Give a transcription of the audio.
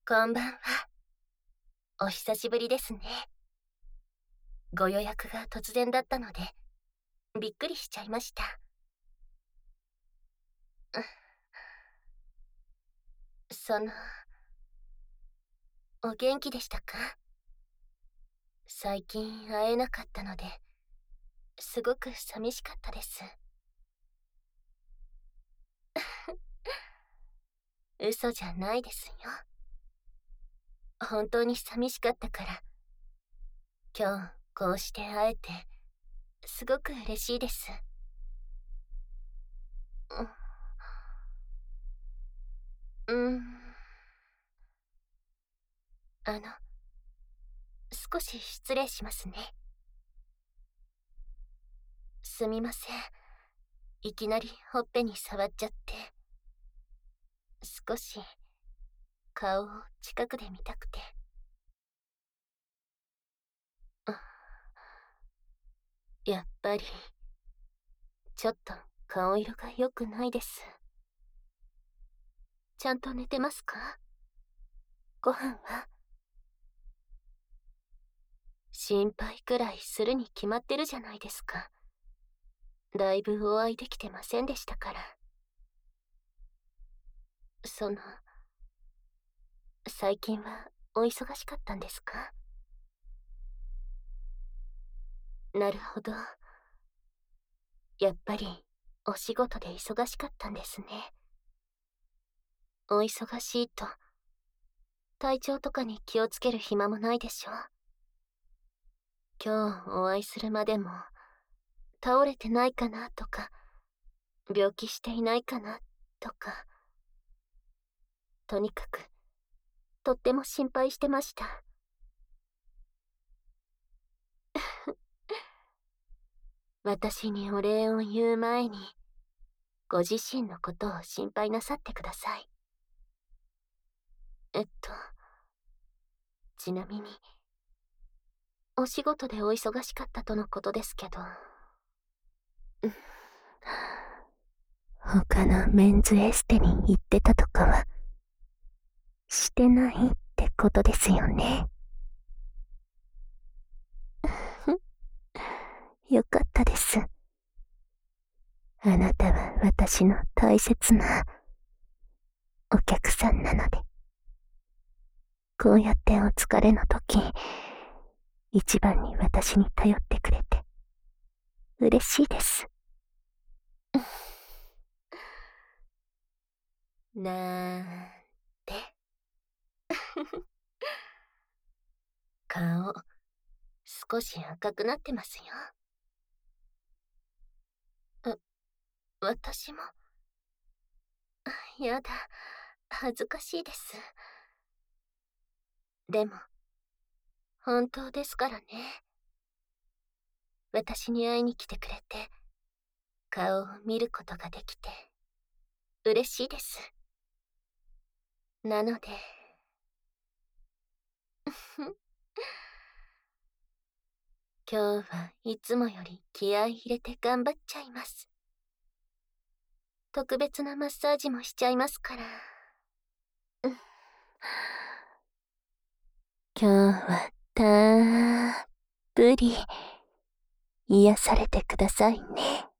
こんばんは。お久しぶりですね。ご予約が突然だったので、びっくりしちゃいました。その、お元気でしたか？最近会えなかったので、すごく寂しかったです。嘘じゃないですよ。本当に寂しかったから、今日こうして会えて、すごく嬉しいです。うん、あの、少し失礼しますね。すみません。いきなりほっぺに触っちゃって。少し顔を近くで見たくて。やっぱりちょっと顔色が良くないです。ちゃんと寝てますか？ご飯は？心配くらいするに決まってるじゃないですか。だいぶお会いできてませんでしたから。最近はお忙しかったんですか？なるほど。やっぱりお仕事で忙しかったんですね。お忙しいと体調とかに気をつける暇もないでしょ。今日お会いするまでも倒れてないかなとか、病気していないかなとか、とにかくとっても心配してました。私にお礼を言う前に、ご自身のことを心配なさってください。ちなみに、お仕事でお忙しかったとのことですけど、他のメンズエステに行ってたとかは、してないってことですよね。よかったです。あなたは私の大切なお客さんなので。こうやってお疲れの時、一番に私に頼ってくれて、嬉しいです。なーんて。顔、少し赤くなってますよ。私も。やだ、恥ずかしいです。でも、本当ですからね。私に会いに来てくれて、顔を見ることができて、嬉しいです。なので、今日はいつもより気合い入れて頑張っちゃいます。特別なマッサージもしちゃいますから。今日はたっぷり癒されてくださいね。